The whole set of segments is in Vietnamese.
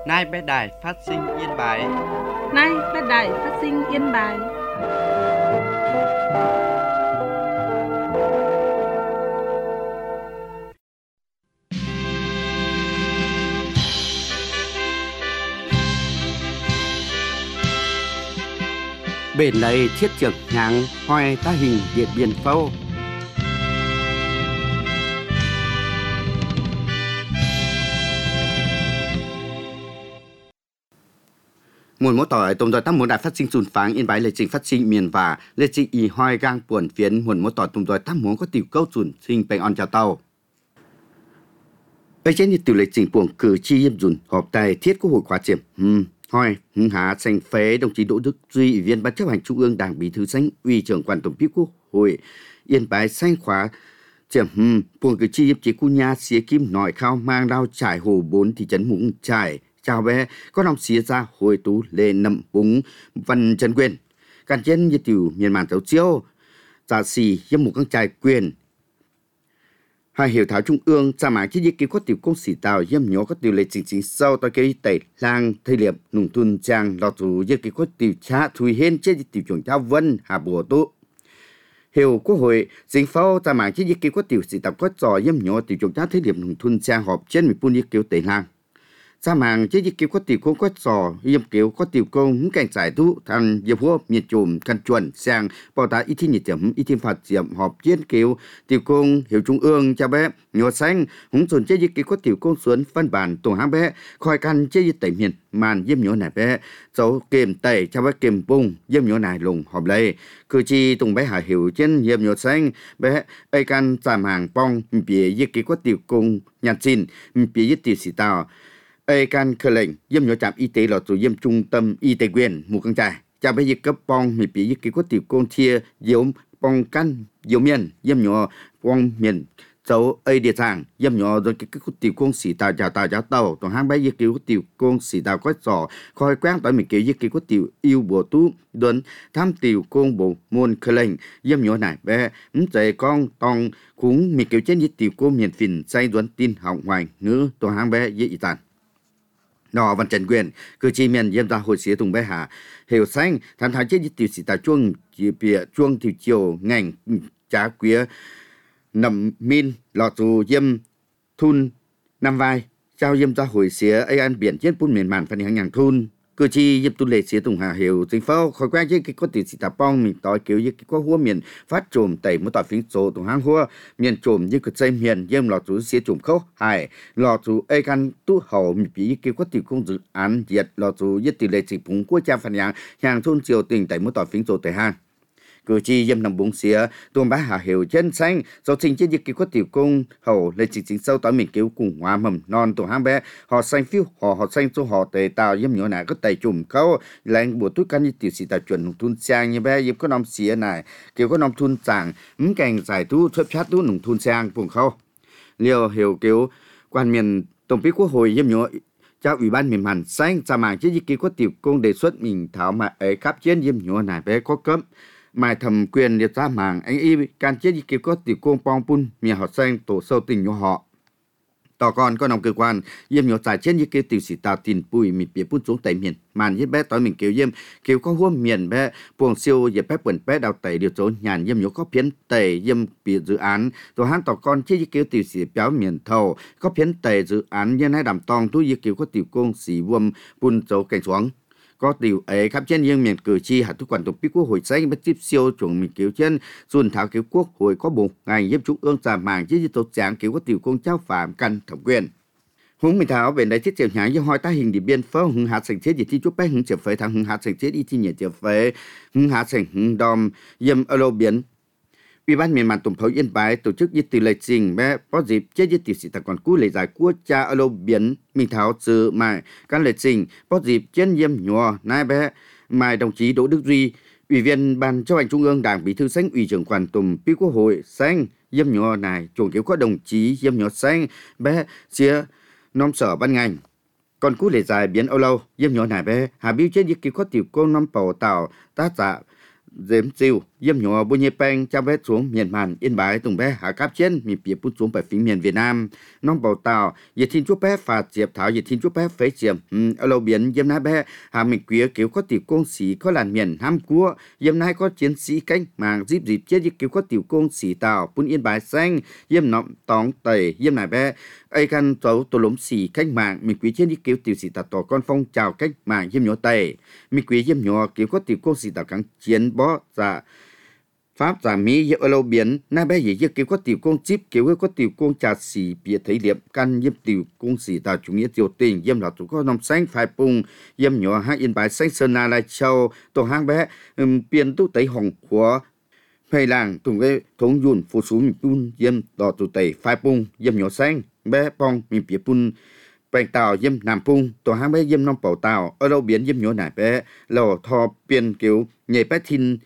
Nay bé đài phát sinh Yên Bái. Nay bé đài phát sinh Yên Bái. Bên này thiết trực nhàng hoài ta hình Điện Biên Phủ. Một mối tỏi tôm tỏi tắm muốn đại phát sinh sùn pháng Yên Bái lệ trình phát sinh miền và lệ trình y hoài gang buồn phiến một mối tỏi tôm tỏi tắm muốn có tiểu câu sùn sinh bèn on chào tàu. Bây trên như tiểu lệ trình buồn cử tri yêm dùn họp tài thiết quốc hội khóa chiếm Hoi, Hạ Sành Phế, đồng chí Đỗ Đức Duy, Ủy viên Ban chấp hành Trung ương Đảng Bí thư Sánh, Ủy trưởng Quản tổng bí Quốc hội Yên Bái Sánh khóa chiếm buồn cử tri yêm chế cu nha xía kim nội khao mang đao trải hồ 4 thị trấn Mũng Trải. Chào bé, có lòng xía ra hồi tú lê nậm búng văn chân quyền. Càn chân như tiểu miền màn giáo chiêu, giả xì yêm một con trai quyền. Hai hiệu thảo trung ương, cha mạng chứ dịch có tiểu công sĩ tàu yêm nhỏ có tiểu lệ chính sau tôi kêu tẩy lang thay liệp nùng thun trang lọt dù dịch có tiểu cha thui hên chế tiểu trưởng trao vân hà bùa tụ. Hiệu quốc hội, chính phủ cha mạng chứ dịch có tiểu sĩ tàu có trò yêm nhỏ tiểu trưởng trao thay liệp nùng thun trang họp trên mình buôn dịch kêu tẩy lang. Cha mạng chứ dịch có tiểu công có trò yêm kêu có tiểu công cảnh giải thu thằng yêm hua miệt trùm căn chuẩn sang bảo ta ít thiên nhiệt điểm ít thiên phạt điểm họp chiến kêu tiểu công hiệu trung ương cha bé nhỏ xanh húng dồn chứ dịch có tiểu công xuống văn bản tổ hang bé khỏi căn chứ dịch tẩy miền màn yêm nhỏ này bé dấu kềm tẩy cha bé kềm bung yêm nhỏ này lùng họp lấy cử tri tùng bé hà hiểu trên yêm nhỏ xanh bé ai căn cha mạng bong bìa dịch có tiểu công nhàn xin bìa tiểu sĩ tàu ai can khởi lệnh yêm nhỏ trạm y tế là tổ yêm trung tâm y tế quyền mù căng trải cha bé dịch cấp bong bị bị dịch có tiểu công thia yếu bong căn yếu miền yêm nhỏ bong miền dấu ai địa sản yêm nhỏ rồi cái tiểu công sĩ tàu chào tàu tổ hang bé dịch có tiểu công sĩ tàu có sò khoi quang tại mình kiểu dịch có tiểu yêu bộ tú đốn tham tiểu công bộ môn khởi lệnh yêm nhỏ này bé chạy con tòng cũng mình kiểu trên dịch tiểu công miền phìn say đốn tin học ngoài ngữ tổ hang bé dễ tàn nọ văn trần quyền cử tri miền yêm ra hội xía tùng bé hà hiểu xanh tham thái chế tiểu sĩ tàu chuông bìa chuông tiểu chiều ngành trả quía nằm min lọt dù yêm thun năm vai trao yêm ra hội xía ai ăn biển chết bún miền màn phần hàng nhàng thun cử tri yêm tu lệ xía tùng hà hiểu chính phủ khỏi quen chứ cái có tiểu sĩ tàu bong mình tỏi kiểu như cái có hua miền phát trộm tẩy một tỏi phím số tùng hang hua miền trộm như cái dây miền yêm lọt dù xía trộm khâu hải lọt dù ai căn tu hậu mình bị cái có tiểu công dự án diệt lọt dù yết tiểu lệ sĩ phúng của cha phần hàng thôn chiều tỉnh tẩy một tỏi phím số tẩy hang cử tri yêm nằm búng xía tuôn bá hà hiểu chân xanh do trình trên dịch có tiểu công hậu lên chính sâu tối mình kêu cùng hóa mầm non tổ hang bé họ xanh phiêu họ xanh số họ tề tàu yêm nhỏ này có tẩy chùm câu lành bùa túi căn như tiểu sĩ tài chuẩn thun sang như bé yêm có nòng xía này kêu có nòng thun sàng cảnh giải thu xuất phát thu nòng thun sang vùng khâu liều hiểu kêu quan miền tổng bí quốc hội yêm nhỏ cho ủy ban miền Hàn xanh cha mạng chứ dịch có tiểu công đề xuất mình thảo mà ấy cấp trên yêm nhỏ này bé có cấm mai thẩm quyền liệt ra mạng anh y can chết kêu có tiểu công pong pun miền họ xanh tổ sâu tình nhỏ họ tỏ còn có nòng cơ quan yêm nhỏ giải chết như kêu tiểu sĩ tàu tiền bùi mình bị pun xuống tẩy miền màn yết bé tối mình kêu yêm kêu có huôm miền bé buồng siêu yết bé quần bé đào tẩy điều số nhàn yêm nhỏ có phiến tẩy yêm bị dự án rồi hắn tỏ con chết như kêu tiểu sĩ béo miền thầu có phiến tẩy dự án nhân hai đàm tòng tu yết kêu có tiểu công sĩ vuông pun dấu cảnh xuống có điều ấy khắp trên những miền cử tri hạtทุก quản tổng bí quốc hội xanh bất tiếp siêu chuẩn mình kiểu trên xuân thảo kiểu quốc hội có bộ ngành giúp trung ương giả màng chứ tổ trạng kiểu có tiểu công trao phạm căn thẩm quyền hướng mình thảo về đây thiết triệu nhãn do hỏi ta hình Điện Biên Phủ hưng hạt thành thiết gì thi chúc bé hưng trở về thằng hưng hạt thành thiết đi thi nhẹ trở về hưng hạt thành hưng đom yêm alo biển Ủy ban miền Nam tổng thống Yên Bái tổ chức yết từ lệ trình bé có dịp chết yết tiểu sĩ tài còn cũ lễ giải của cha ở lô biển mình tháo sự mài các lệ trình có dịp trên yêm nhỏ nai bé mài đồng chí Đỗ Đức Duy Ủy viên Ban chấp hành Trung ương Đảng Bí thư Sánh Ủy trưởng Quản tổng bí Quốc hội Sánh yêm nhỏ này chủ yếu có đồng chí yêm nhỏ Sánh bé xía nom sở ban ngành còn cú lễ giải biến âu lâu yêm nhỏ này bé hà biêu trên yết có tiểu cô nom bầu tàu tác giả dếm chiều yếm nhỏ bùi nhê bèn cha bé xuống miền màn Yên Bái tùng bé hạ cáp trên miền phía bút xuống bài phía miền Việt Nam nông bầu tàu nhiệt thiên chúa bé phạt diệp thảo nhiệt thiên chúa bé phế diệm ở lâu biển yếm nái bé hà mình quý kiểu có tiểu công sĩ có làn miền ham cua yếm nái có chiến sĩ cánh màng dịp chết kiểu có tiểu công sĩ tàu bún Yên Bái xanh yếm nọng tóng tẩy yếm nái bé ai căn tấu tổ lốm xì cách mạng mình quý trên đi kiểu tiểu sĩ tàu con phong chào cách mạng yếm nhỏ tẩy mình quý yếm nhỏ kiểu có tiểu công sĩ tàu kháng chiến bó dạ Pháp giả Mỹ ở lâu biển na bé gì kiểu có tiểu công chip kiểu có tiểu công trà xì bịa thấy liệp căn yếm tiểu công sĩ tàu chủ nghĩa triều tình yếm là chủ có nòng xanh phải bùng yếm nhỏ hai Yên Bái xanh sơn na lai châu tổ hang bé biên tu tẩy hồng của hay làng tùng cái thống dùn phụ sú mình pun yếm đỏ tu tẩy phải bùng yếm nhỏ xanh bé bong mình bịa pun bèn tàu yếm nam pung tổ hang bé yếm nòng bảo tàu ở lâu biển yếm nhỏ nải bé lò thò biên kiểu nhảy bé thiên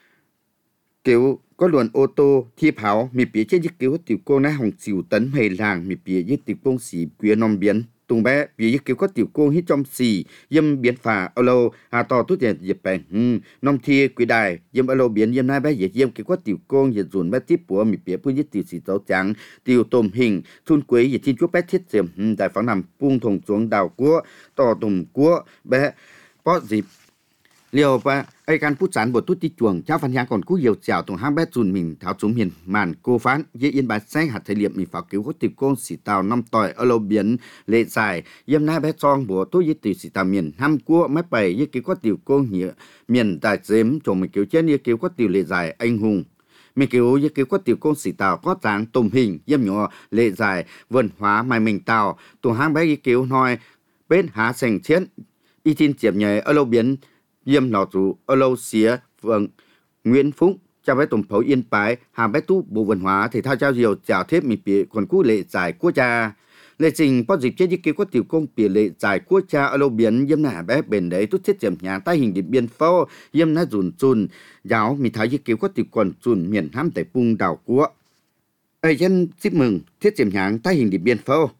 kiểu có luồn ô tô thi pháo mi phía trên chiếc kiểu tiểu cô na hồng xỉu tấn hay làng mi phía dưới tiểu công xỉ quê nòng biển tung bé phía dưới kiểu có tiểu cô hít trong xỉ yếm biển phà ở lâu hà to tốt tiền dịp bèn nòng thi quỷ đài yếm ở lâu biển yếm nai bé dễ yếm kiểu có tiểu cô dễ dùn bé tiếp của mi phía phía dưới tiểu xỉ tấu trắng tiểu tôm hình thun quế dễ thiên chúa bé thiết diệm đại pháo nằm pung thùng xuống đào cua to tùng cua bé có dịp liều ba ai can phút sản bột tút tí chuồng cháu phản nhang còn cú nhiều chảo tùng hang bé dùn mình tháo xuống miền màn cô phán dễ Yên Bái xanh hạt thời liệm mình pháo cứu có tiệp công xỉ tàu năm tỏi ở lâu biển lệ dài yếm nai bé song bùa tôi dễ tiểu xỉ tàu miền ham cua máy bày dễ cứu có tiểu công nhựa miền đại dếm chồng mình cứu trên dễ cứu có tiểu lệ dài anh hùng mình cứu dễ cứu có tiểu công xỉ tàu có dáng tôm hình yếm nhỏ lệ dài vườn hóa mai mình tàu tùng hang bé dễ cứu nói bên há sành chiến y tin chiếm nhảy ở lâu biển yếm lò chủ ở lâu xía vâng Nguyễn Phúc cha bé tổng phấu Yên Bái hà bé tu bộ văn hóa thể thao trao diều chào thép mình bị còn cú lệ giải quốc gia lệ trình có dịp chết cái có tiểu công bị lệ giải quốc gia ở lâu biển yếm nà bé bền đấy tốt thiết chậm nhà tay hình điện biên phô yếm ná dùn chun giáo mình thấy cái có tiểu còn chun miền ham tại pung đảo quốc ai dân chúc mừng thiết chậm nhà tay hình điện biên phô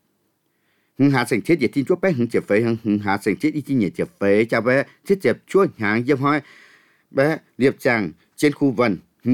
hạ sinh chết thiên chúa bé chẹp phế hạ sinh chết ý chí nhẹ chẹp phế cha bé chết chẹp chúa hàng dâm hỏi bé liệp chàng trên khu vần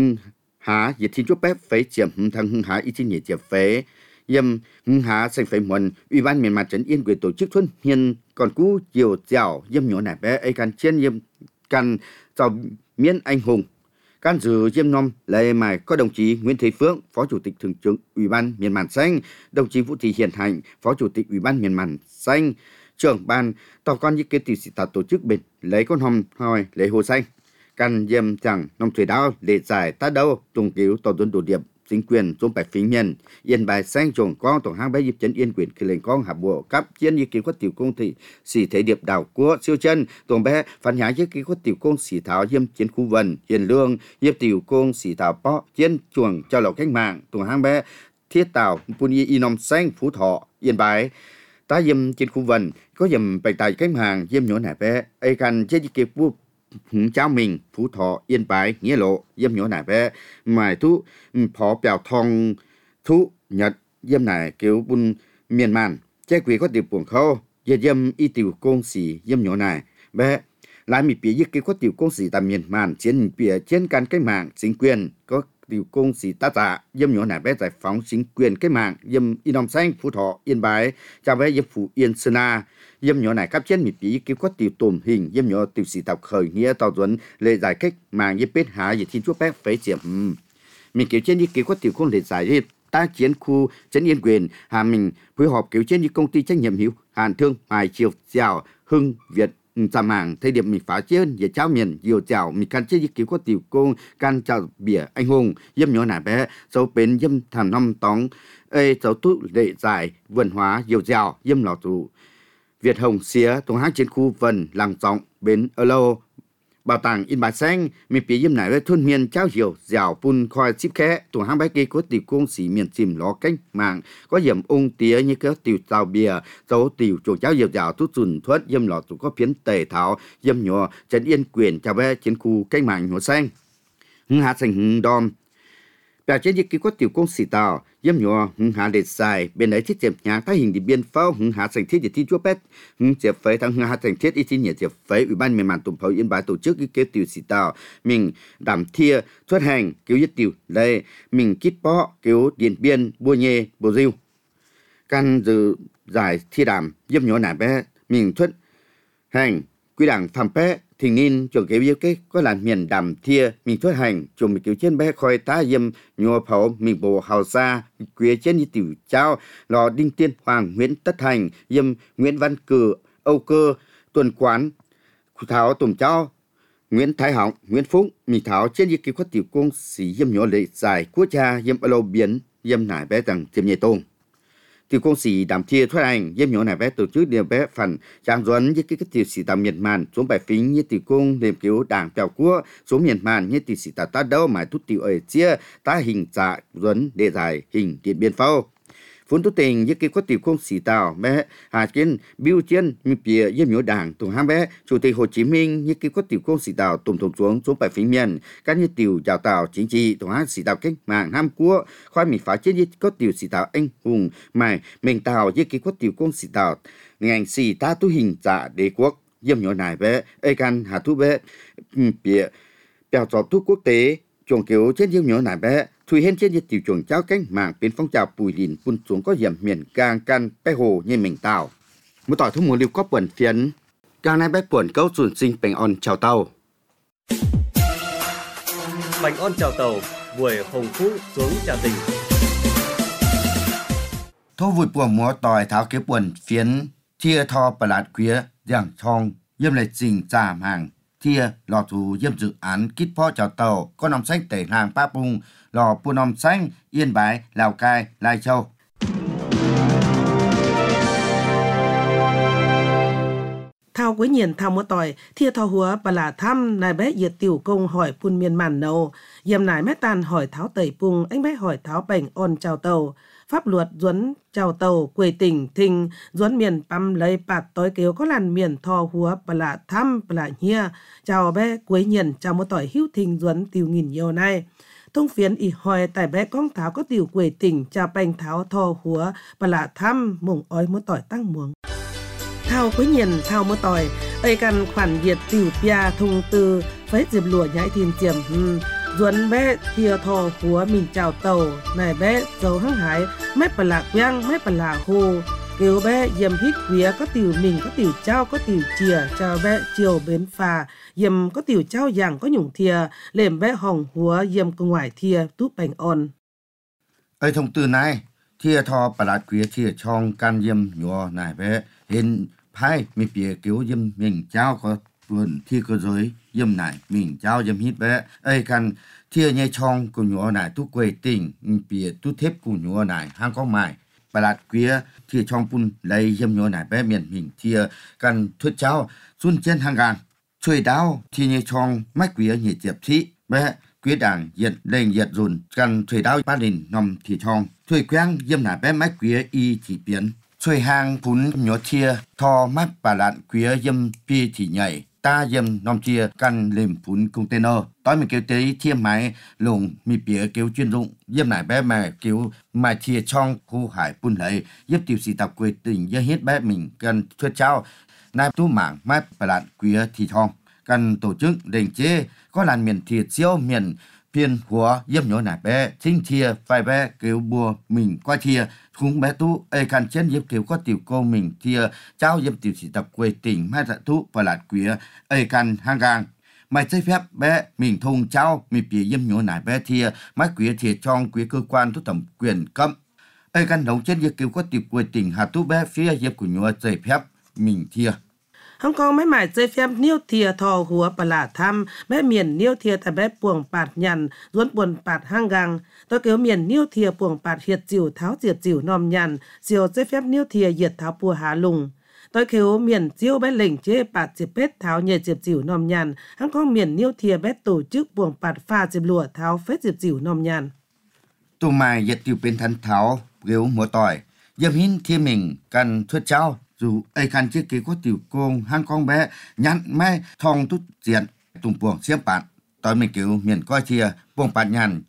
hạ thiên chúa bé phế chẹp thằng hạ ý chí nhẹ chẹp phế yếm hạ sinh phế muộn ủy ban miền mặt trấn Yên quyền tổ chức thuần hiền còn cú chiều dẻo yếm nhỏ nải bé ấy can trên yếm can cho miễn anh hùng can dự yếm nom lễ mài có đồng chí Nguyễn Thế Phước, Phó Chủ tịch Thường trực Ủy ban Miền Màn Xanh, đồng chí Vũ Thị Hiền Hạnh, Phó Chủ tịch Ủy ban Miền Màn Xanh, trưởng ban tàu con như kế tiểu sĩ tạo tổ chức bên lấy con hòm hỏi lễ hồ xanh, can yếm chẳng nông thủy đao lễ giải ta đâu trùng cứu tàu tuần đồ điệp chính quyền trong bài phí nhân Yên Bái xanh trồng con tổng hang bé dịp trấn Yên quyền khi lên con hạ bộ cấp chiến như kiến có tiểu công thị xỉ thế điệp đảo của siêu chân tổng bé phản nhã như kiến có tiểu công xỉ thảo yếm chiến khu vần hiền lương yếm tiểu công xỉ thảo bó chiến chuồng cho lầu cách mạng tổng hang bé thiết tàu pun y nòng xanh Phú Thọ Yên Bái ta yếm chiến khu vần có yếm bày tài cách mạng yếm nhỏ nải bé ai cần chết như kiến cháu mình Phú Thọ Yên Bái nghĩa lộ yếm nhỏ nải bé mài thu phó bèo thong thu Nhật yếm nải kiểu bun miền màn che quỷ có tiểu buồng khâu yếm y tiểu công sĩ yếm nhỏ nải bé lại mi phía cái có tiểu công sĩ tại miền màn trên phía trên căn cái mạng chính quyền có tiểu công sĩ ta giả yếm nhỏ nải bé giải phóng chính quyền cái mạng yếm y nòng xanh Phú Thọ Yên Bái chào bé yếm Phú Yên Sơn Na yếm nhỏ này cấp trên mi phía cái có tiểu tồn hình yếm nhỏ tiểu sĩ tàu khởi nghĩa tàu duẩn lệ giải cách mạng yếm bết há thiên chúa bé phế chiếm mình kiểu trên như kiểu có tiểu công lệ giải ta chiến khu trấn Yên quyền hà mình phối hợp kiểu trên như công ty trách nhiệm hữu hạn thương mài chiều chào Hưng Việt giảm hàng thời điểm mình phá trên về trao miền nhiều chào mình can trên như kiểu có tiểu công can chào bìa anh hùng yếm nhỏ này bé dấu bến yếm thảm năm tóng dấu tu lệ giải vườn hóa nhiều chào yếm lò tù Việt Hồng xía tổng hãng chiến khu vần làng trọng bến ở lâu bảo tàng Yên Bái xanh mình phía yếm nải với thôn miền trao hiểu dẻo pun khoi ship khé tổng hãng bái cây có tiểu công sĩ miền chìm ló cách mạng có yểm ung tía như các tiểu tàu bìa dấu tiểu chuồng trao hiểu dẻo tút dùn thuất yếm lọ tụ có phiến tề thảo yếm nhỏ trấn Yên quyền chào bé chiến khu cách mạng nhỏ xanh hạ thành đom Bèo trên dịch ký có tiểu công sĩ tàu yếm nhỏ hứng hạ để xài bên ấy thiết chém nhà thái hình đi biên pháo hứng hạ thành thiết để thi chúa pet hứng chẹp phế thằng hứng hạ thành thiết ít thi nhẹ chẹp phế ủy ban miền màn tụm pháo yên bái tổ chức cái kế tiểu sĩ tàu mình đảm thia xuất hành cứu giết tiểu đây mình kít bó cứu điện biên bua nhê bồ diêu căn dự giải thi đàm yếm nhỏ nải bé mình xuất hành quy đảng phạm bé thì nên chuẩn cái việc cái có là miền đàm thia mình xuất hành chuẩn mình kiểu trên bé khoi tá yếm nhua pháo mình bộ hào xa quế trên như tiểu trao lò đinh tiên hoàng Nguyễn Tất Thành yếm Nguyễn Văn Cử Âu Cơ Tuần Quán Tháo Tùng Trao Nguyễn Thái Họng Nguyễn Phúc mình tháo trên như cái có tiểu công sĩ yếm nhỏ lệ dài quốc cha yếm lâu biến yếm nải bé rằng tiêm nhẹ tông tiểu công sĩ đàm thia thoát hành yếm nhỏ này bé tổ chức điều bé phần trang duấn với cái tiểu sĩ tàu miền màn xuống bài phím như tiểu công điểm cứu đảng bèo cua xuống miền màn như tiểu sĩ tàu ta đâu mà tút tiểu ở chia ta hình dạ duấn để giải hình điện biên pháo vốn tu tình với cái có tiểu công sĩ tàu bé hà kiến biểu chiến mi bìa yếm nhỏ đảng tổng ham bé chủ tịch Hồ Chí Minh như cái có tiểu công sĩ tàu tổng thống xuống bài phím miền các như tiểu chào tàu chính trị tổng ham sĩ tàu cách mạng Nam Quốc khoai mình phá trên như có tiểu sĩ tàu anh hùng mày mình tàu với cái có tiểu công sĩ tàu ngành sĩ ta tu hình dạ đế quốc yếm nhỏ này bé ai can hà thu bé bìa bèo trò tu quốc tế chuồng kiểu trên yếm nhỏ này bé thui hen trên như tiểu chuồng cháo cánh mạng bên phong trào bùi lìn phun xuống có hiểm miền càng căn bé hồ như mình tàu một tỏi thu mùa liêu có quần phiến càng nay bé quần câu chuẩn sinh bánh on chào tàu bánh on chào tàu buổi hồng phú xuống trà tình thu vùi bùa múa tỏi tháo kế quần phiến chia thò bà lạt quía giảng thong yếm lại trình giảm hàng thia lò thủ yếm dự án kít phó chào tàu có nòng xanh tẩy hàng pa pung lò pu nòng xanh Yên Bái Lào Cai Lai Châu thao quấy nhiền thao múa tỏi thia thao húa bà là thăm nài bé diệt tiểu công hỏi phun miền màn nâu yếm nài mét tàn hỏi tháo tẩy pung anh bé hỏi tháo bành on chào tàu pháp luật duấn chào tàu quê tỉnh thình duấn miền păm lấy bạt tối kêu có làn miền thò húa bà là thăm bà là nhia chào bé quấy nhiền chào múa tỏi hữu thình duấn tiểu nghìn nhiều nay thông phiến ỉ hỏi tại bé con tháo có tiểu quê tỉnh chào bành tháo thò húa bà là thăm mùng ói múa tỏi tăng muống thao quấy nhiền thao múa tỏi ấy căn khoản diệt tiểu pia thông tư phết dịp lùa nhãi thiên chiềm duấn bé thia thò húa mình chào tàu này bé dầu hăng hái mép bà là quang mép bà là hồ kêu bé yếm hít quía có tiểu mình có tiểu trao có tiểu chìa chào bé chiều bến phà yếm có tiểu trao dạng có nhủng thìa lềm bé hồng húa yếm cơ ngoài thìa túp bánh on ấy thông tư này thia thò bà lạt quía thia trong can yếm nhỏ này bé hiện phai mi bìa kiểu yếm mình trao có tuần thi cơ giới yếm này mình trao yếm hít bé ấy căn thia nhai trong của nhỏ này tu quê tỉnh bìa tu thép của nhỏ này hang có mài bà lạt quía thia trong pun lấy yếm nhỏ này bé miền mình thia căn thuyết trao xuân trên hàng ngàn chơi đau thia nhai trong mách quía nhị tiệp thị bé quía đảng diệt lên diệt dùn căn chơi đau ba đình nằm thì trong chơi quen yếm này bé mách quía y chỉ biến chơi hàng phun nhỏ thia thò mắt bà lạt quía yếm pi thì nhảy ta yếm nòng chia căn lềm phun container tối mình kêu tới thiêm máy lùng mi bìa kêu chuyên dụng yếm này bé mà kêu mà thia trong khu hải phun lấy yếm tiểu sĩ tập quê tỉnh yếm hết bé mình cần thuyết trao nai tu mảng mắt bà lạt quía thì thong cần tổ chức đền chế có làn miền thiệt siêu miền phiên hùa yếm nhỏ này bé chính thia phải bé kêu bùa mình qua thia cũng bé tu ai cần trên yếm kêu có tiểu cô mình thia trao yếm tiểu sĩ tập quê tỉnh mai dạ tu và lạt quía ai cần hàng gang mày giấy phép bé mình thùng trao mình bìa yếm nhỏ này bé thia mái quía thia trong quía cơ quan thu thẩm quyền cấm ai cần đóng trên yếm kêu có tiểu quê tỉnh hà tu bé phía yếm của nhỏ giấy phép mình thia Hong Kong mấy mải dây phép niêu thìa thò húa bà là thăm bé miền niêu thìa tại bé buồng bạt nhằn duốn buồn bạt hang gang tôi kêu miền niêu thìa buồng bạt hiệt dìu tháo diệt dìu nòm nhằn diều dây phép niêu thìa diệt tháo bùa há lùng tôi kêu miền diêu bé lệnh chế bạt diệt bết tháo nhẹ diệt dìu nòm nhằn Hong Kong miền niêu thìa bé tổ chức buồng bạt pha diệt lùa tháo phết diệt dìu nòm nhằn tụ mài diệt tiểu bên thân tháo kêu múa tỏi yếm hin thia mình cần thuyết trao dù ai khăn chiếc kế có tiểu công hang con bé nhắn mai thong tút diện tùng buồng xiêm bạn tôi mình kiểu miền coi thìa buồng bạn nhàn chú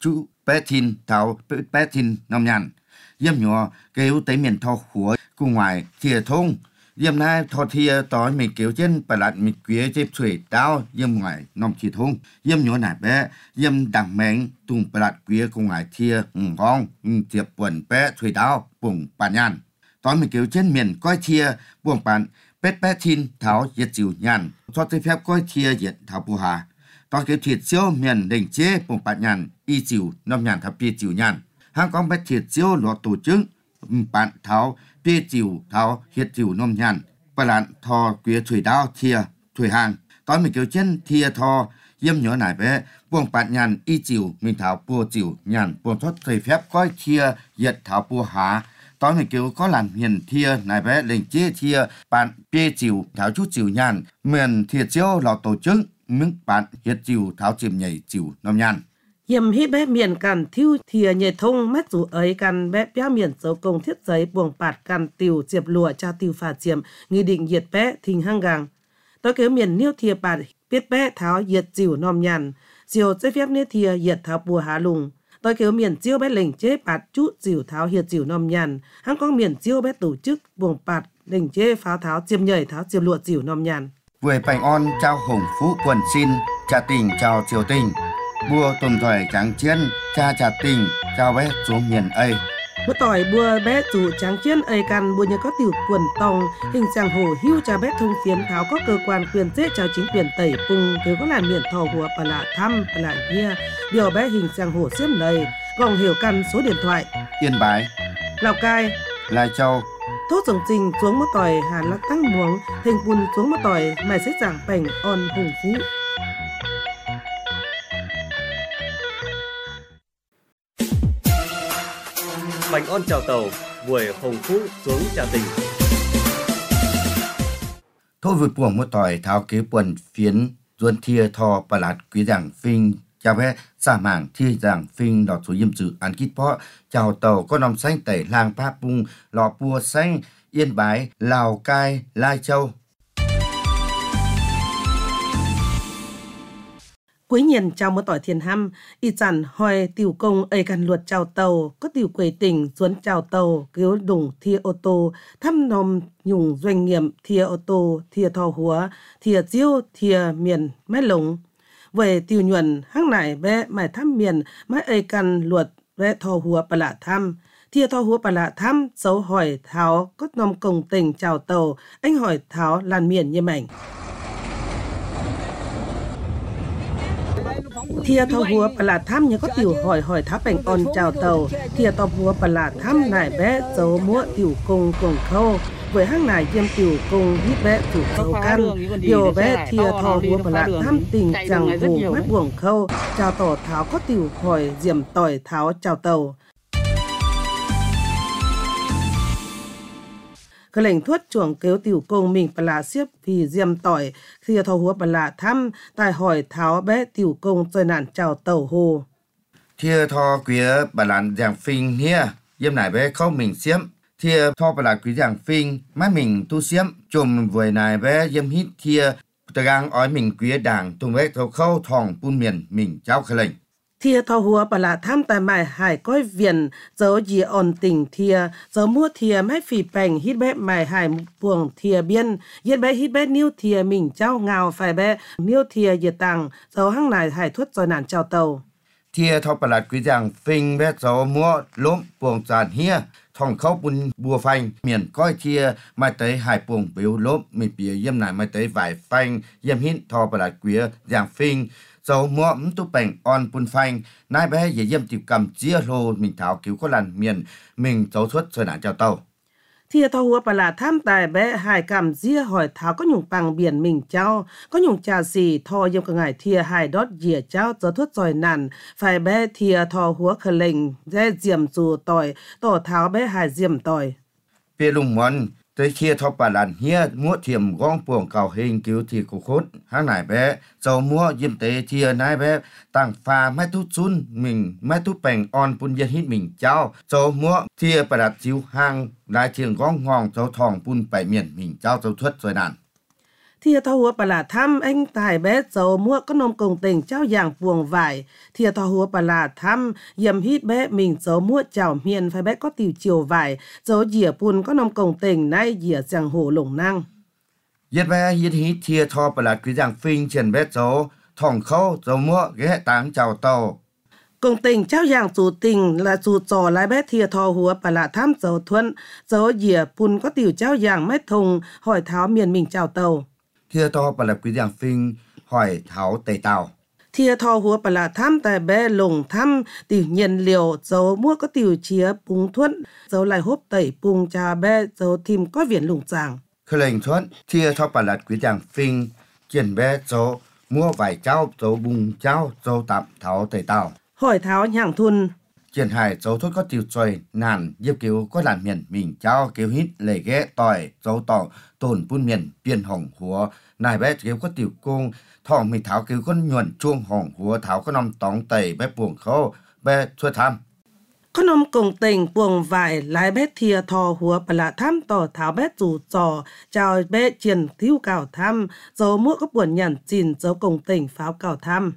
bé thìn thảo bé thìn nông nhàn yếm nhỏ kêu tới miền thọ húa cùng ngoài thìa thông yếm nay thọ thìa tối mình kêu trên bà lạt mình quế chếp thủy đao yếm ngoài nông chỉ thông yếm nhỏ nải bé yếm đằng mèn tung bà lạt quế cùng ngoài thìa ngon tiệp quần bé thủy đao bùng bà nhàn tối mình kêu trên miền coi thìa buông bạn bé thìn thảo yết chịu nhàn cho tới phép coi thìa yết thảo bù hà tối kêu thiệt siêu miền đình chế bùng bà nhàn y chịu nông nhàn thảo bia chịu nhàn hàng con bé thiệt siêu lọ tổ chức bạn thảo bia chịu thảo hiệt chịu nông nhàn bà lạn thò quế thủy đao thìa thủy hàng tối mình kêu chân thìa thò yếm nhỏ nải bé buông bạn nhàn y chịu mình thảo bùa chịu nhàn buông thoát thầy phép coi thìa yết thảo bùa há tối mình kêu có làm hiền thìa nải bé lệnh chế thìa bạn bia chịu thảo chút chịu nhàn miền thiệt siêu lọ tổ chức những bạn hiệt chịu thảo chìm nhảy chịu nông nhàn Yếm hít bé miền cằn thiêu thìa nhẹ thông mắt rủ ấy cằn bé béo miền dấu công thiết giấy buồng bạt cằn tiểu diệp lụa cha tiểu phà chiếm nghị định diệt bé thình hang gang. Tôi kéo miền niêu thìa bạt biết bé tháo diệt chịu nòm nhàn, diều giấy phép niêu thìa diệt tháo bùa há lùng. Tôi kéo miền chiêu bé lệnh chế bạt chút chịu tháo hiệt chịu nòm nhàn, hang con miền chiêu bé tổ chức buồng bạt lệnh chế pháo tháo chiêm nhảy tháo diệp lụa chịu nòm nhàn. Buổi bánh on trao hồng phú quần xin, cha tình chào triều tình. Bùa tuần thoại trắng chiến, cha tình, chào bé xuống miền ấy. Bữa tỏi bùa bé chủ trắng chiến ấy căn bùa nhờ có tiểu quần tòng, hình dạng hổ hưu cha bé thông phiến tháo có cơ quan quyền chế chào chính quyền tẩy pung, cứ có làm miền thò hùa bà lạ thăm, bà lạ kia, điều bé hình dạng hổ xiêm lầy, gòng hiểu căn số điện thoại. Yên Bái, Lào Cai, Lai Châu, Thốt dòng trình xuống mưa tỏi hà lắc tăng muống, hình bùn xuống mưa tỏi mày sẽ giảng bảnh on hùng phú. Bánh on chào tàu, buổi hồng phú xuống trà tình. thôi vừa buồng một tỏi tháo kế quần phiến duân thia thò bà lạt quý giảng phinh chào bé xa mảng thi giảng phinh đọt số yếm dự ăn kít phó chào tàu có nòng xanh tẩy làng pa pung lọ bùa xanh Yên Bái, Lào Cai, Lai Châu. Cuối nhiên chào một tỏi thiền hăm, y chẳng hỏi tiểu công ấy căn luật chào tàu, có tiểu quầy tỉnh xuống chào tàu, cứu đủng thia ô tô, thăm nòm nhung doanh nghiệp thia ô tô, thia thò húa, thia chiêu, thia miền mái lồng. Về tiểu nhuận, hăng nải bé mải thăm miền, mái ấy căn luật bé thò húa bà lạ thăm. Thia thò húa bà lạ thăm, dấu hỏi tháo, có nòm công tỉnh chào tàu, anh hỏi tháo làn miền như mảnh. Thia thọ húa bà lạ thăm nhớ có tiểu hỏi tháp bành on chào tàu. Thia thọ húa bà lạ thăm nải bé dấu múa tiểu công cuồng khâu. Với hang nải diêm tiểu công hít bé chủ khâu căn. Điều bé thia thọ húa bà lạ thăm tình chẳng hù mắt buồng khâu. Chào tỏ tháo có tiểu hỏi diệm tỏi tháo chào tàu. Cái lệnh thuất chuồng kéo tiểu công mình bà lạ xiếp vì diêm tỏi khi thọ húa bà lạ thăm tài hỏi tháo bé tiểu công chơi nạn chào tàu hồ. Thia thò quý bà lạn giảng phinh hia yếm nải bé không mình xiếm. Thia thò bà lạn quý giảng phinh má mình tu xiếm chùm với nải bé yếm hít thia tờ gang ói mình quý đảng tung bé thâu khâu thòng bún miền mình cháu khởi lệnh. Thia thọ húa bà lạ thăm tài mải hải coi viền dấu dì ổn tình thia dấu mua thia mái phì bành hít bé mải hải buồng thia biên yết bé hít bé niêu thia mình cháu ngào phải bé niêu thia dì tàng dấu hăng nải hải thuất rồi nạn chào tàu. Thia thọ bà lạn quý giảng phinh bé dấu mua lốm buồng giàn hia thòng khâu bún bùa phanh miền coi thia mai tới hải buồng biểu lốm mình bìa yếm nải mai tới vài phanh yếm hít thọ bà lạn quý giảng phinh dấu mua tu bành on bún phanh nai bé dễ yếm tiểu cầm chia lô mình tháo cứu có làn miền mình dấu xuất rồi nạn chào tàu. Thia thọ húa bà lạ thăm tài bé hải cảm dìa hỏi tháo có nhung bằng biển mình cháu có nhung trà xì thọ yếm cả ngải thia hải đót dìa cháu dấu thuất rồi nạn phải bé thia thọ húa khờ lệnh dê diệm dù tỏi tổ tháo bé hải diệm tỏi. Bê lùng mòn tới chia thọ bà lạn hia mua thiềm gong buồng cầu hình cứu thì cổ khốt hang nải bé dầu mua yếm tế thia nai bé tăng pha mai tút sun mình mai tút bành on bún yên hít mình cháu dầu mua thia bà đặt chiếu hang nai thiềng gong ngong dầu thòng bún bảy miền mình cháu dầu thuất rồi đàn. Thia thọ hùa bà là thăm anh tài bé dấu mua có nông công tình trao dạng buồng vải. Thia thọ hùa bà là thăm dầm hít bé mình dấu mua chảo miền phải bé có tiểu chiều vải. Dấu dìa bùn có nông công tình nay dìa giang hồ lồng năng. Yết bé yết hít thia thọ bà là quý giang phinh trên bé dấu thòng khâu dấu mua ghé táng chào tàu. Công tình trao dạng chủ tình là chủ trò lái bé thia thọ hùa bà là thăm dấu thuận. Dấu dìa bùn có tiểu trao dạng mét thùng hỏi tháo miền mình chào tàu. Thia thọ bà là quý giang phinh hỏi tháo tây tàu. Thia thọ hùa bà là thăm tại bé lồng thăm tiểu nhiên liều dấu mua có tiểu chia bùng thuận. Dấu lại hốp tẩy bùng trà bé dấu thìm có viền lùng chàng. Khởi lệnh thuận thia thọ bà là quý giang phinh trên bé dấu mua vài cháu dấu bùng cháu dấu tạm tháo tây tàu. Hỏi tháo nhàng thun. Trên hải dấu thốt có tiêu trời nàn giúp cứu có làm miền mình cháu kêu hít lệ ghé tỏi dấu tỏ tồn buôn miền biên hồng húa nài bé kêu có tiểu cung thọ mình tháo kêu con nhuận chuông hồng húa tháo có nằm tóng tẩy bé buồng khâu bé xuôi tham. Có nông công tình buồng vải lái bé thia thọ hùa bà là thăm tỏ tháo bé chủ trò chào bé triển thiếu cào thăm dấu mua có buồn nhằn chìn dấu công tình pháo cào thăm.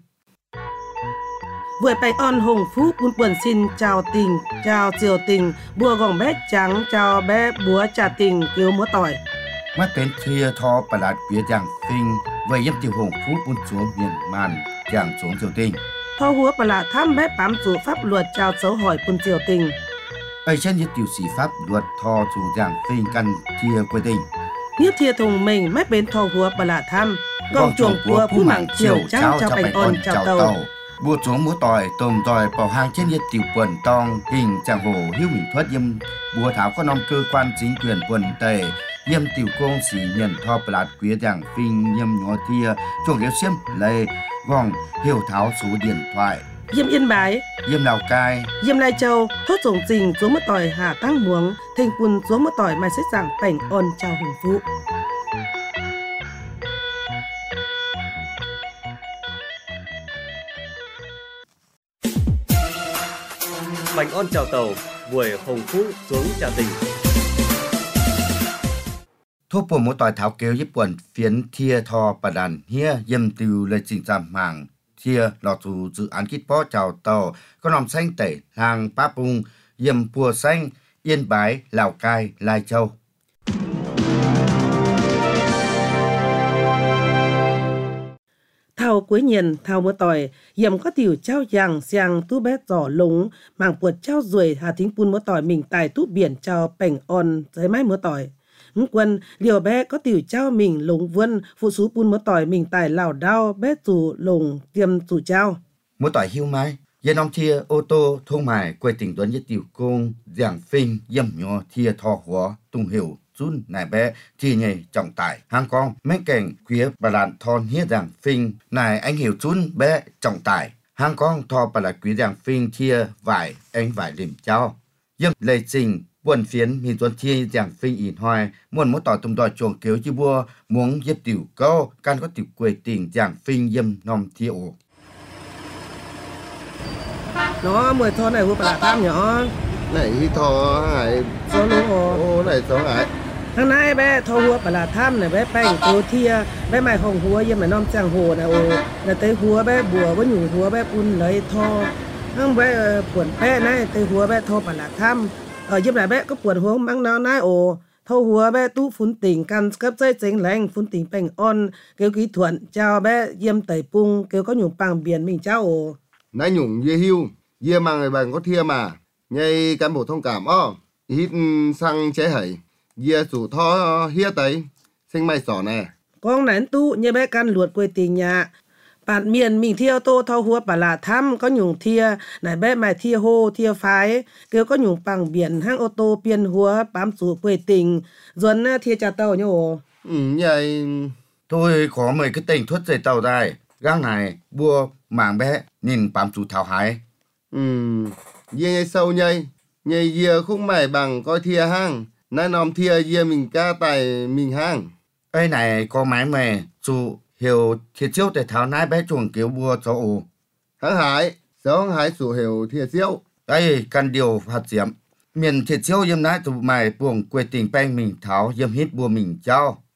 Vừa bày on hùng phú buồn xin chào tình, chào chiều tình, bùa gòng bé trắng, chào bé búa trà tình, kêu múa tỏi. Mắt bên thia thọ bà là quý giang phinh về yếm tiêu hùng phú buôn xuống miền màn giang xuống triều tình. Thọ hùa bà là thăm bé bám chủ pháp luật chào dấu hỏi buôn triều tình. Ây chân như tiểu sĩ pháp luật thọ chủ giang phinh căn thia quê tình. Nhiếp thia thùng mình mép bên thọ hùa bà là thăm, gòng chuồng của phú mạng chiều trắng chào bánh on chào tàu. Bùa xuống múa tỏi tôm tỏi bảo hàng trên nhiệt tiểu quần tong hình chàng hồ hiếu mình thoát yếm bùa tháo có nông cơ quan chính quyền quần tề yếm tiểu công sĩ nhận thọ bạt quý giang phinh yếm nhỏ thia chuồng ghéo xiêm lê gòng hiểu tháo số điện thoại Yếm Yên Bái, yếm Lào Cai, Yếm Lai Châu thốt rồng trình xuống mất tỏi hà tăng muống thành quân xuống mất tỏi mai xếp rằng bảnh on chào hùng phụ. Bánh on chào tàu, buổi hồng phú xuống trà tình. thuốc bổ múa tỏi tháo kêuญี่ปุ่นphiến thia thọ bà đàn hia yếm tiêu lời trình giảm mảng thia lọ dù dự án kít bó chào tàu có nòng xanh tẩy hàng Pá Pung yếm Pùa Xanh Yên Bái Lào Cai Lai Châu. Thao cuối nhiên thao múa tỏi yếm có tiểu trao giang xiang tu bé giỏ lúng mảng puột trao ruồi hà thính pun múa tỏi mình tài tu biển trao bảnh on dưới mái múa tỏi. Quân liều bé có tiểu trao mình lúng vươn phụ sú pun múa tỏi mình tài lào đao bé chủ lùng tiêm chủ trao. Múa tỏi hiu mai dân ông thia ô tô thông mài quê tỉnh tuấn nhất tiểu công giảng phinh yếm nhỏ thia thọ húa tung hiểu run nài bé thì nhảy trọng tải hàng con mấy cảnh quý bà làn thon hiết giảng phinh nài anh hiểu run bé trọng tải hàng con thọ bà là quý giảng phinh thia vải anh vải liềm trao yếm lệ trình buồn phiến mình tuấn thia giảng phinh ỉn hoài muốn múa tỏi tung đòi chuồng kéo chi bua muốn yếp tiểu câu can có tiểu quê tỉnh giảng phinh yếm nòm thia ổ. Nó 10 thon này hùa bà là tham nhỏ. Này thọ hải Số lũ hồ. ô này thọ hải Tháng nay bé thọ hùa bà là tham này bé bánh cô thia bé mày hồng hùa yếm mày non chàng hồ này ô là tới hùa bé bùa với nhủ hùa bé pun lấy thọ. Không bé buồn bé này tới hùa bé thọ bà là tham. Ở yếm này bé có buồn hùa mang nó nái ô. Thọ hùa bé tu phun tỉnh căn cấp dây chính lành phun tỉnh bánh on kêu kỹ thuận chào bé yếm tẩy pung kêu có nhủ bằng biển mình chào ô. nãy nhung dê hiu dê mang người bạn có thia mà nhây cán bộ thông cảm hít sang chế hẩy dê chủ thọ hia tấy sinh mai sỏ nè Con nén tu như bé căn luột quê tình nhà. Bạn miền mình thia tô thao hùa bà là thăm có nhung thia này bé mày thia hô thia phái kêu có nhung bằng biển hang ô tô biên hùa bám chủ quê tình duẩn thia trà tàu nhô. nhây Tôi có mấy cái tình thuất dây tàu đây gang này bua mảng bé nhìn bám chủ thảo hái. dê nhây sâu nhây dê khúc mày bằng coi thia hang nãy nòm thia dê mình ca tài mình hang Ê này có máy mè chủ hiểu thiệt chiếu để tháo nái bé chuồng kéo bua cho ổ. hang hải sáu hang hải sủ hiểu thia siêu Đây căn điều hạt diệm miền thiệt chiếu yếm nái tụ mày buồng quê tình banh mình tháo yếm hít bua mình trao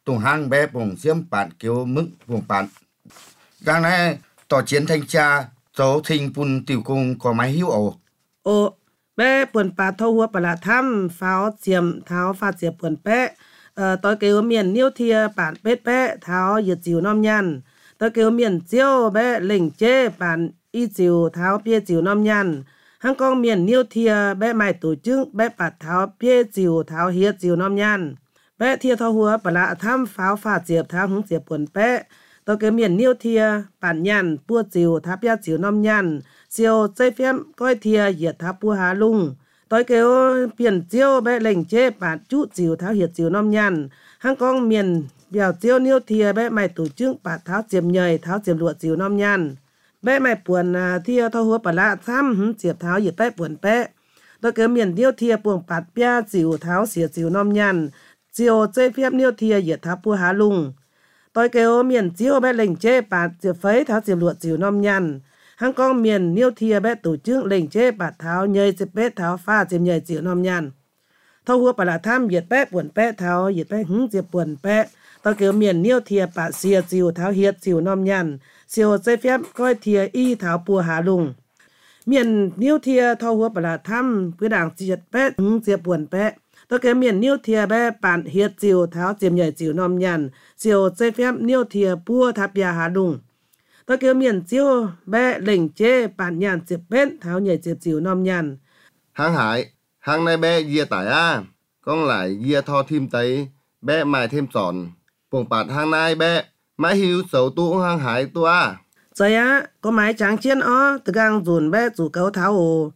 tùng hang bé bùng xiêm bạn kêu mức vùng bạn gang này tỏ chiến thanh tra dấu thình bùn tiểu cung có máy hiếu ổ bé buồn bà thâu hua bà là thăm pháo chiếm tháo pha chiếm buồn bé tôi kêu miền niêu thia bản bết bé tháo giật chiều nom nhăn tôi kêu miền chiêu bé lỉnh chê bản y chiều tháo bia chiều nom nhăn hang con miền niêu thia bé mày tổ chức bé bạt tháo bia chiều tháo hiết chiều nom nhăn bé thia thâu hua bà là thăm pháo pha chiếm tháo hứng chiếm buồn bé tôi kêu miền niêu thia bản nhăn bua chiều tháo bia chiều nom nhăn chiều dây phim coi thia hiệt tháo bua hà lung tôi kêu biển chiêu bé lệnh chế bản chút chiều tháo hiệt chiều nom nhăn hang con miền biểu chiêu niêu thia bé mày tổ chức bản tháo chiếm nhầy tháo chiếm lụa chiều nom nhăn bé mày buồn thia thâu hua bà lạ thăm hứng chiếm tháo hiệt bé buồn bé tôi kêu miền niêu thia buồn bản bia chiều tháo xỉa chiều nom nhăn chiều dây phim niêu thia hiệt tháo bua hà lung tôi kêu miền chiêu bé lệnh chế bản chiếm phấy tháo chiếm lụa chiều nom nhăn hang con miền niêu thia bé tổ chức lệnh chế bạt tháo nhơi chếp bé tháo pha chìm nhơi chiều nom nhăn thâu hua bà là tham hiệt bé buồn bé tháo hiệt bé hứng chiếm buồn bé tôi kêu miền niêu thia bạt xìa chiều tháo hiệt chiều nom nhăn chiều dây phép coi thia y tháo bùa hà lùng miền niêu thia thâu hua bà là tham với đảng hiệt bé hứng chiếm buồn bé tôi kêu miền niêu thia bé bản hiệt chiều tháo chìm nhơi chiều nom nhăn chiều dây phép niêu thia bùa tháp bia hà lùng tôi kêu miền chiêu bé lệnh chế bản nhàn chếp bên tháo nhảy chếp chiều nom nhàn Hang hải, hang này bé dìa tải con lại dìa thò thêm tấy, bé mài thêm tròn. Bùng bạt hang này bé, mái hiu sầu tu hang hải tu Rồi có máy tráng chiên từ gang dùn bé rủ cấu tháo ồ.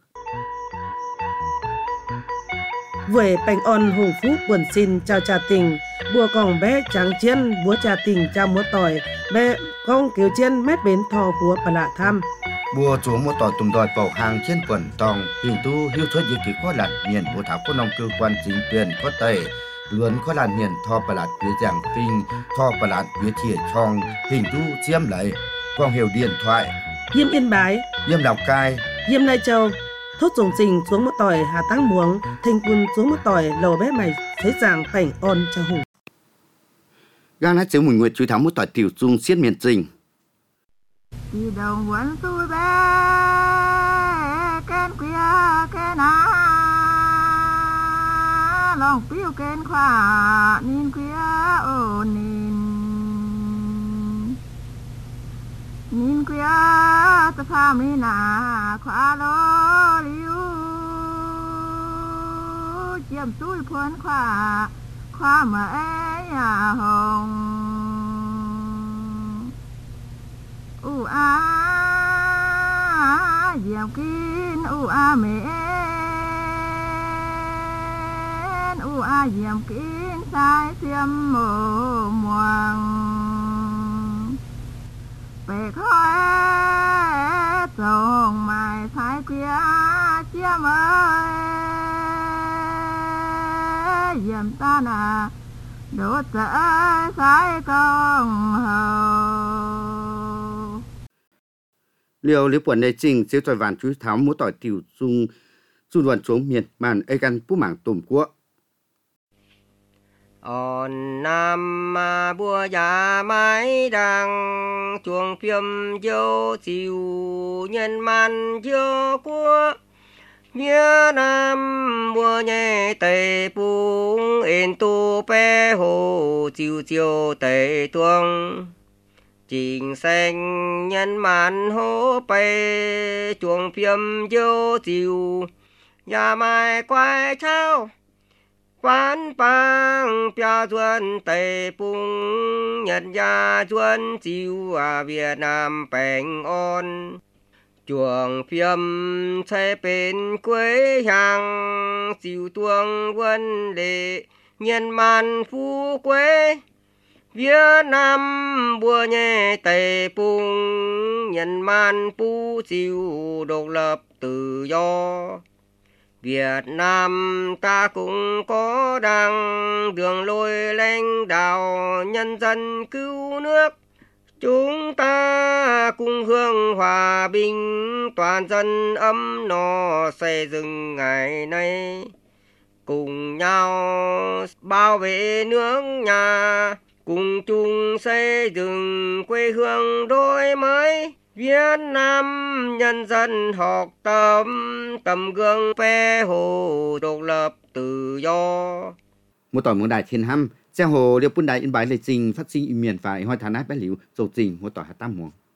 Vừa bánh on hùng phú buồn xin chào trà tình, bùa còng bé tráng chiên búa trà tình chào múa tỏi, bé con kiều chiên mét bến thò của bà lạ thăm. Bùa chúa múa tỏi tùm đòi bảo hàng trên quần tòng, hình tu hiu thuất dịp kỳ có lạt miền bùa thảo có nông cơ quan chính quyền có tẩy, luôn có làn miền thò bà lạt phía giảng phinh, thò bà lạt phía thịa trong, hình tu chiếm lấy, quang hiểu điện thoại. Diêm Yên Bái, Diêm Lào Cai, Diêm Lai Châu, thốt dùng trình xuống một tỏi hà tăng muống, thành quân xuống một tỏi lầu bé mày thấy rằng cảnh on cho hùng. Gang hát chiếu mùi nguyệt chú tháo một tỏi tiểu dung xiết miền trình. Đi đồng quấn tôi bé kén quia kén lòng piu kén khoa nín quia ô nín quia ta pha mi na khoa lo liu chiêm túi phun khoa mà ấy hồng dèo kín mến dèo kín sai xiêm mồ muang về khói dòng mài sai kia chiêm ơi dèm ta nà đốt dỡ sai công hầu. Liều lý quần này trình chiếu tròi vàn chú tháo múa tỏi tiểu dung du luận xuống miền màn ê gan bú mảng tùm quốc. On nam ma bùa già mái đằng chuồng phiêm dâu chiều nhân man dâu quốc Việt Nam bùa nhẹ tây bung in tu pe hồ chiều chiều tây tuông Chính xanh nhân man hô bay chuồng phiêm dâu chiều nhà mai quay trao quán bang bia duân tây bung nhân gia duân chiều Việt Nam bình an chuồng phiêm xây bên quê hàng chiều tuông quân lệ nhân man phú quê Việt Nam bùa nhẹ tây bung nhân man phú chiều độc lập tự do Việt Nam ta cũng có đăng đường lối lãnh đạo nhân dân cứu nước chúng ta cùng hướng hòa bình toàn dân ấm no xây dựng ngày nay cùng nhau bảo vệ nước nhà cùng chung xây dựng quê hương đổi mới. Việt Nam nhân dân học tập tấm gương phe hồ độc lập tự do. Một tỏi muốn đại thiên hăm, xe hồ điệp quân đại in bài lịch trình phát sinh miền phải hỏi thán ái bé liễu, dầu trình một tỏi hạt tam muồng.